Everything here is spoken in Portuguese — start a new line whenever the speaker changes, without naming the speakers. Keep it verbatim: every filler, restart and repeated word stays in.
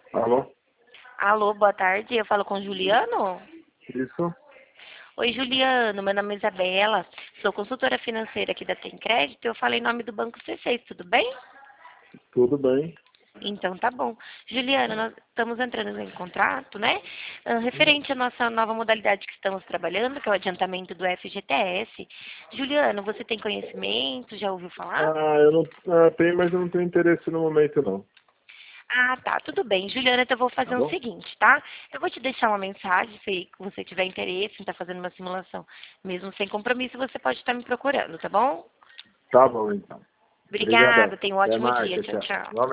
Alô?
Alô, boa tarde. Eu falo com o Juliano?
Isso?
Oi, Juliano. Meu nome é Isabela. Sou consultora financeira aqui da Tem Crédito. Eu falei em nome do Banco C seis, tudo bem?
Tudo bem?
Então tá bom. Juliano, nós estamos entrando em contrato, né? Ah, referente à nossa nova modalidade que estamos trabalhando, que é o adiantamento do F G T S. Juliano, você tem conhecimento? Já ouviu falar?
Ah, eu não ah, tenho, mas eu não tenho interesse no momento não.
Ah, tá, tudo bem. Juliana, então eu vou
Tá
fazer o
bom?
seguinte, tá? Eu vou te deixar uma mensagem, se você tiver interesse em estar fazendo uma simulação, mesmo sem compromisso, você pode estar me procurando, tá bom?
Tá bom então.
Obrigada,
Obrigadão.
tenha um
Até
ótimo
mais,
dia.
tchau,
Tchau,
tchau.
tchau.
Igualmente.